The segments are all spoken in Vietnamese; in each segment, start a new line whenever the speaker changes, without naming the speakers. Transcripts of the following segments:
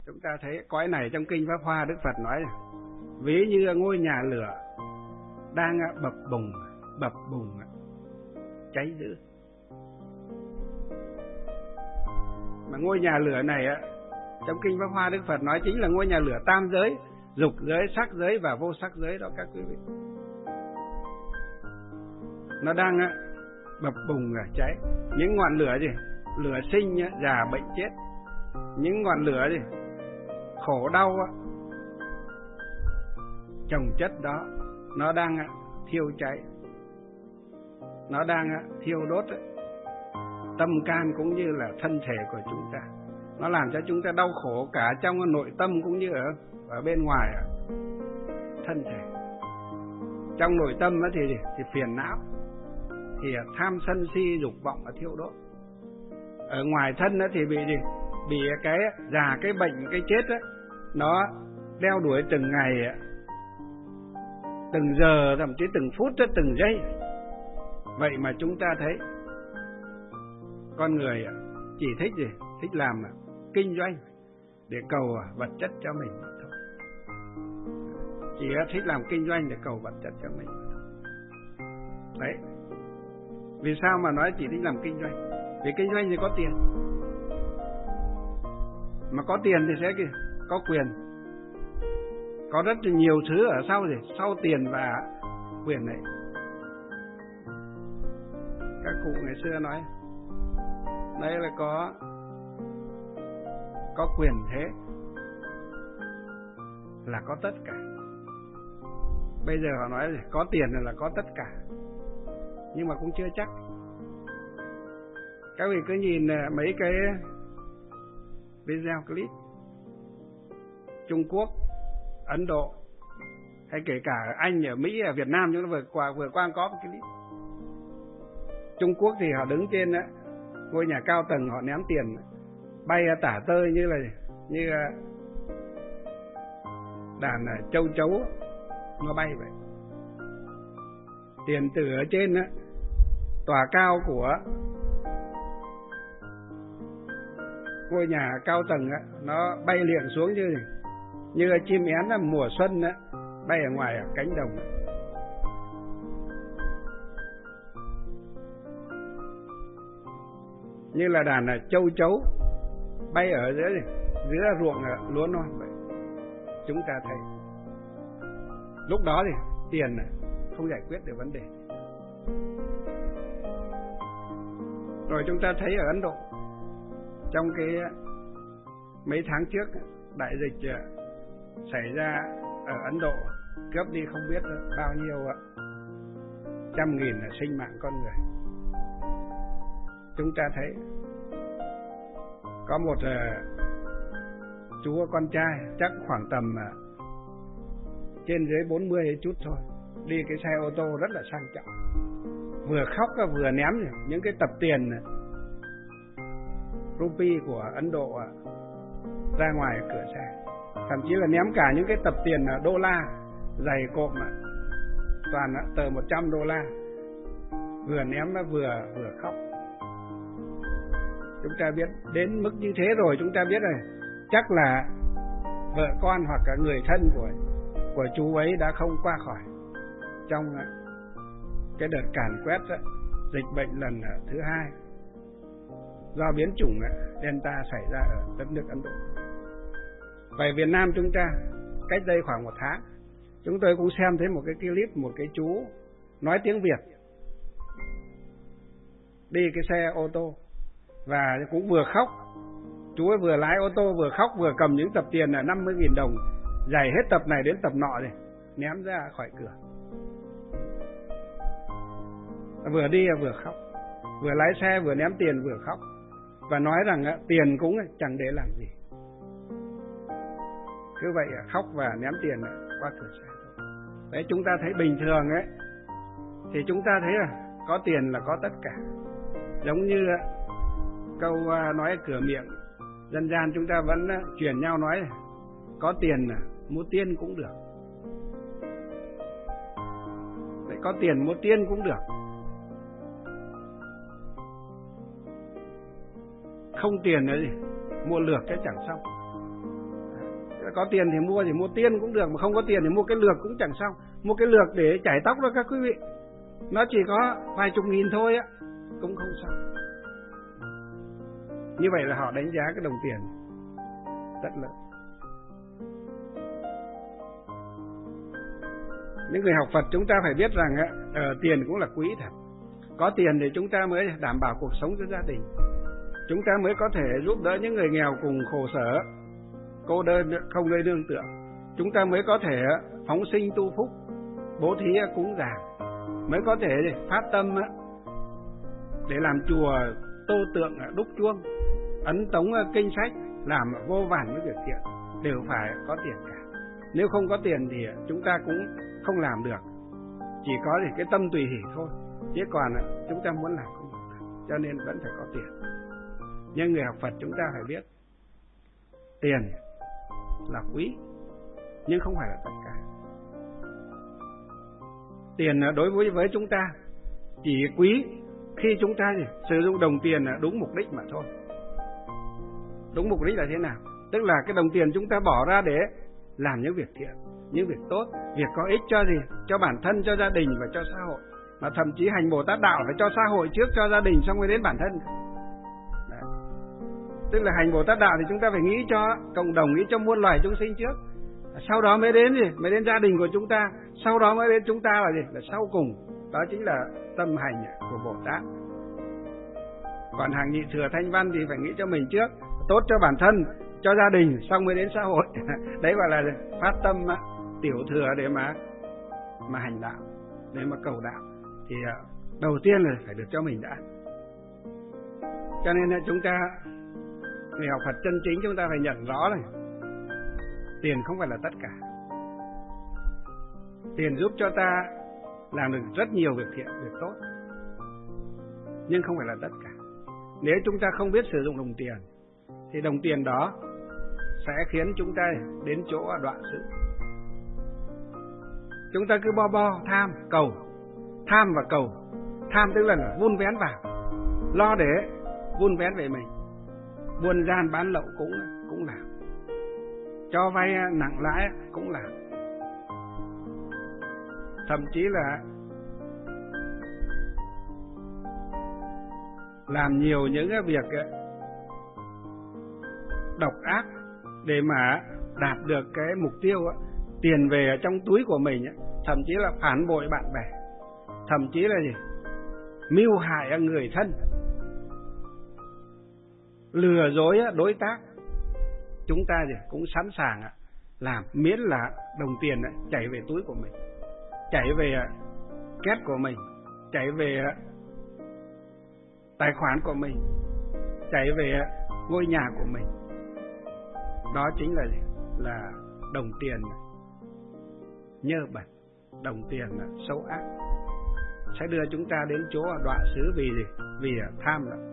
Chúng ta thấy cõi này trong Kinh Pháp Hoa Đức Phật nói ví như ngôi nhà lửa đang bập bùng cháy dữ. Mà ngôi nhà lửa này trong Kinh Pháp Hoa Đức Phật nói chính là ngôi nhà lửa tam giới, dục giới, sắc giới và vô sắc giới đó các quý vị. Nó đang bập bùng cháy. Những ngọn lửa gì? Lửa sinh, già, bệnh, chết. Những ngọn lửa gì? Khổ đau chồng chất đó, nó đang thiêu cháy, nó đang thiêu đốt tâm can cũng như là thân thể của chúng ta. Nó làm cho chúng ta đau khổ cả trong nội tâm cũng như ở bên ngoài thân thể. Trong nội tâm thì phiền não, thì tham sân si dục vọng thiêu đốt. Ở ngoài thân thì bị gì? Bị cái già, cái bệnh, cái chết nó đeo đuổi từng ngày, từng giờ, thậm chí từng phút, từng giây. Vậy mà chúng ta thấy con người chỉ thích gì? Thích làm kinh doanh để cầu vật chất cho mình thôi. Chỉ thích làm kinh doanh để cầu vật chất cho mình thôi. Đấy. Vì sao mà nói chỉ thích làm kinh doanh? Vì kinh doanh thì có tiền. Mà có tiền thì sẽ có quyền. Có rất nhiều thứ ở sau gì? Sau tiền và quyền này. Các cụ ngày xưa nói đây là có quyền thế là có tất cả. Bây giờ họ nói có tiền là có tất cả, nhưng mà cũng chưa chắc. Các vị cứ nhìn mấy cái video clip Trung Quốc, Ấn Độ hay kể cả Anh, ở Mỹ, ở Việt Nam chúng ta vừa qua có một cái clip. Trung Quốc thì họ đứng trên ngôi nhà cao tầng, họ ném tiền bay tả tơi như đàn châu chấu nó bay vậy. Tiền từ ở trên tòa cao của ngôi nhà cao tầng nó bay liệng xuống như chim én mùa xuân bay ở ngoài cánh đồng. Như là đàn châu chấu bay ở giữa ruộng lúa non vậy. Chúng ta thấy lúc đó thì tiền không giải quyết được vấn đề. Rồi chúng ta thấy ở Ấn Độ trong cái mấy tháng trước đại dịch xảy ra ở Ấn Độ, cướp đi không biết bao nhiêu trăm nghìn sinh mạng con người. Chúng ta thấy có một chú con trai chắc khoảng tầm trên dưới 40 chút thôi, đi cái xe ô tô rất là sang trọng, vừa khóc vừa ném những cái tập tiền rupee của Ấn Độ ra ngoài cửa xe, thậm chí là ném cả những cái tập tiền đô la dày cộm toàn tờ $100, vừa ném vừa khóc. Chúng ta biết đến mức như thế rồi, chúng ta biết rồi chắc là vợ con hoặc là người thân của chú ấy đã không qua khỏi trong cái đợt càn quét dịch bệnh lần thứ 2 do biến chủng Delta xảy ra ở đất nước Ấn Độ. Vậy Việt Nam chúng ta cách đây khoảng 1 tháng, chúng tôi cũng xem thấy một cái clip, một cái chú nói tiếng Việt đi cái xe ô tô và cũng vừa khóc. Chú ấy vừa lái ô tô vừa khóc vừa cầm những tập tiền là 50.000 đồng dày hết tập này đến tập nọ này ném ra khỏi cửa. Vừa đi vừa khóc, vừa lái xe vừa ném tiền vừa khóc, và nói rằng tiền cũng chẳng để làm gì. Cứ vậy khóc và ném tiền qua cửa xe. Đấy, chúng ta thấy bình thường thì chúng ta thấy là có tiền là có tất cả. Giống như câu nói cửa miệng dân gian chúng ta vẫn truyền nhau nói có tiền mua tiên cũng được. Đấy, có tiền mua tiên cũng được. Không tiền là gì? Mua lược cái chẳng xong. Có tiền thì mua tiên cũng được, mà không có tiền thì mua cái lược cũng chẳng xong. Mua cái lược để chải tóc đó các quý vị, nó chỉ có vài chục nghìn thôi á, cũng không xong. Như vậy là họ đánh giá cái đồng tiền rất lớn. Những người học Phật chúng ta phải biết rằng tiền cũng là quý thật. Có tiền thì chúng ta mới đảm bảo cuộc sống cho gia đình, chúng ta mới có thể giúp đỡ những người nghèo cùng khổ sở, cô đơn không nơi nương tựa. Chúng ta mới có thể phóng sinh tu phúc, bố thí cúng dường, mới có thể phát tâm để làm chùa, tô tượng, đúc chuông, ấn tống kinh sách, làm vô vàn những việc thiện, đều phải có tiền cả. Nếu không có tiền thì chúng ta cũng không làm được, chỉ có cái tâm tùy hỷ thôi, chứ còn chúng ta muốn làm không được, cho nên vẫn phải có tiền. Nhưng người học Phật chúng ta phải biết tiền là quý, nhưng không phải là tất cả. Tiền đối với chúng ta chỉ quý khi chúng ta sử dụng đồng tiền đúng mục đích mà thôi. Đúng mục đích là thế nào? Tức là cái đồng tiền chúng ta bỏ ra để làm những việc thiện, những việc tốt, việc có ích cho cho bản thân, cho gia đình và cho xã hội. Mà thậm chí hành Bồ Tát đạo phải cho xã hội trước, cho gia đình, xong mới đến bản thân. Đấy. Tức là hành Bồ Tát đạo thì chúng ta phải nghĩ cho cộng đồng, nghĩ cho muôn loài chúng sinh trước, sau đó mới đến mới đến gia đình của chúng ta, sau đó mới đến chúng ta là sau cùng. Đó chính là tâm hành của Bồ Tát. Còn hàng nhị thừa thanh văn thì phải nghĩ cho mình trước, tốt cho bản thân, cho gia đình, xong mới đến xã hội. Đấy gọi là phát tâm tiểu thừa để mà hành đạo, để mà cầu đạo. Thì đầu tiên là phải được cho mình đã. Cho nên chúng ta, người học Phật chân chính, chúng ta phải nhận rõ này, tiền không phải là tất cả. Tiền giúp cho ta làm được rất nhiều việc thiện, việc tốt, nhưng không phải là tất cả. Nếu chúng ta không biết sử dụng đồng tiền thì đồng tiền đó sẽ khiến chúng ta đến chỗ đoạn sự. Chúng ta cứ bo tham cầu, tham và cầu. Tham tức là vun vén vào, lo để vun vén về mình. Buôn gian bán lậu cũng làm, cho vay nặng lãi cũng làm, thậm chí là làm nhiều những cái việc độc ác để mà đạt được cái mục tiêu tiền về ở trong túi của mình, thậm chí là phản bội bạn bè, thậm chí là mưu hại người thân, lừa dối đối tác. Chúng ta cũng sẵn sàng làm, miễn là đồng tiền chảy về túi của mình, chảy về két của mình, chảy về tài khoản của mình, chảy về ngôi nhà của mình. Đó chính là đồng tiền nhơ bẩn, đồng tiền xấu ác, sẽ đưa chúng ta đến chỗ đọa xứ. Vì gì? Vì tham đó.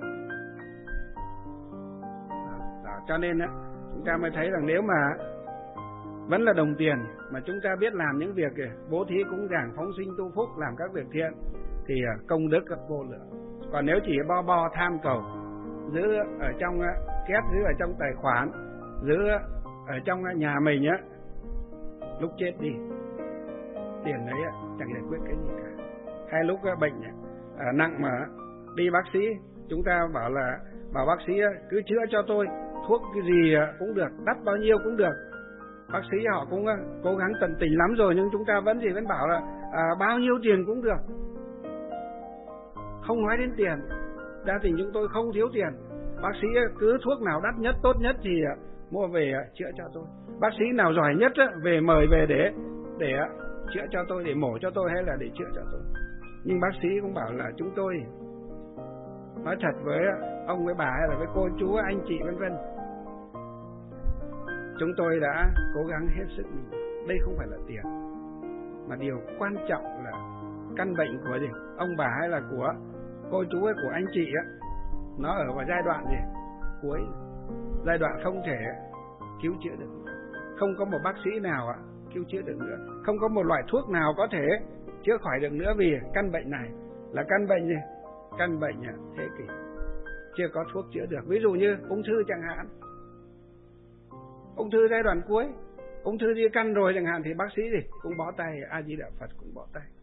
Cho nên chúng ta mới thấy rằng nếu mà vẫn là đồng tiền mà chúng ta biết làm những việc bố thí cúng dường, phóng sinh tu phúc, làm các việc thiện thì công đức vô lượng. Còn nếu chỉ bo tham cầu, giữ ở trong két, giữ ở trong tài khoản, giữ ở trong nhà mình lúc chết đi, tiền đấy chẳng giải quyết cái gì cả. Hay lúc bệnh nặng mà đi bác sĩ, chúng ta bảo bác sĩ cứ chữa cho tôi, thuốc cái gì cũng được, đắt bao nhiêu cũng được. Bác sĩ họ cũng cố gắng tận tình lắm rồi, nhưng chúng ta vẫn bảo là bao nhiêu tiền cũng được. Không nói đến tiền, gia đình chúng tôi không thiếu tiền. Bác sĩ cứ thuốc nào đắt nhất, tốt nhất thì mua về chữa cho tôi. Bác sĩ nào giỏi nhất về mời về để chữa cho tôi, để mổ cho tôi hay là để chữa cho tôi. Nhưng bác sĩ cũng bảo là chúng tôi nói thật với ông với bà hay là với cô chú anh chị vân vân, chúng tôi đã cố gắng hết sức mình. Đây không phải là tiền, mà điều quan trọng là căn bệnh của ông bà hay là của cô chú hay của anh chị nó ở vào giai đoạn cuối, giai đoạn không thể cứu chữa được, không có một bác sĩ nào cứu chữa được nữa, không có một loại thuốc nào có thể chữa khỏi được nữa. Vì căn bệnh này là căn bệnh căn bệnh thế kỷ, chưa có thuốc chữa được. Ví dụ như ung thư chẳng hạn, ung thư giai đoạn cuối, ung thư di căn rồi chẳng hạn thì bác sĩ gì cũng bỏ tay, A Di Đà Phật cũng bỏ tay.